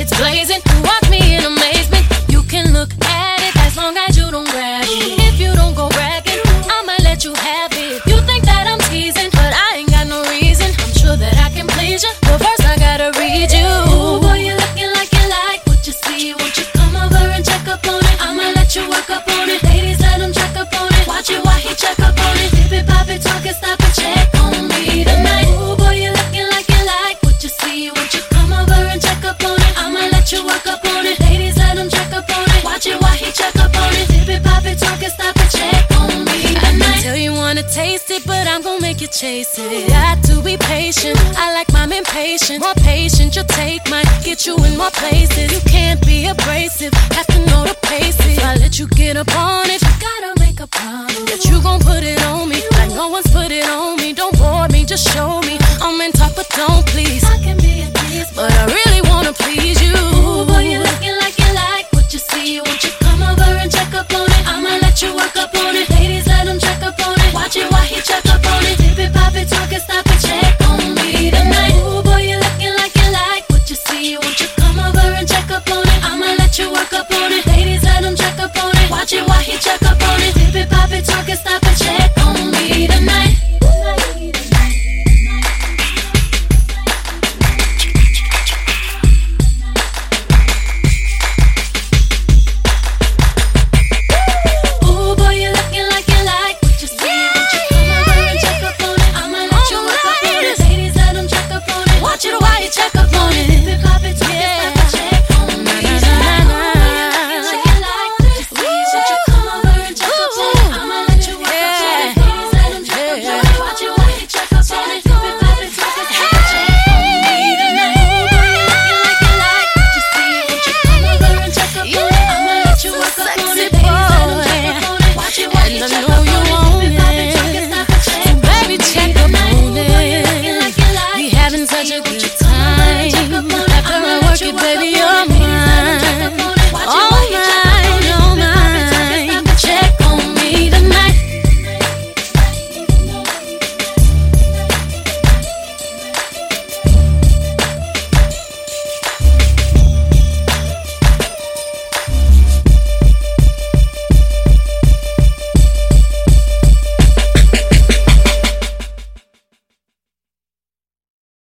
it's blazing. You watch me in amazement. You can look at it as long as you don't grab it. If you don't go bragging, I'ma let you have it. You think that I'm teasing, but I ain't got no reason. I'm sure that I can please you, but first I gotta read you. Ooh, boy, you're looking like you like what you see. Won't you come over and check up on it? I'ma let you work up on it. Ladies, let him check up on it. Watch it while he check up on it. Dip it, pop it, talk it, stop it, check on me tonight. Ooh, boy, you're looking like you like what you see. Won't you come over and check up on it? I'ma let you work up on it. Ladies, let him check up on it. Watch it while he check up on it. Dip it, pop it, talk it, stop it, check on me tonight. I tell you wanna taste it, but I'm gon' make you chase it. Got to be patient. I like mine impatient. More patient, you'll take mine. Get you in more places. You can't be abrasive. Have to know the pace. If I let you get up on it, you gotta make a promise that you gon' put it on me like no one's put it on me. Don't bore me, just show me. I'm in talk, but don't please. I can be a tease, but I really wanna please you. Ooh, boy, you're looking like you like what you see. Won't you come over and check up on it? I'ma let you work up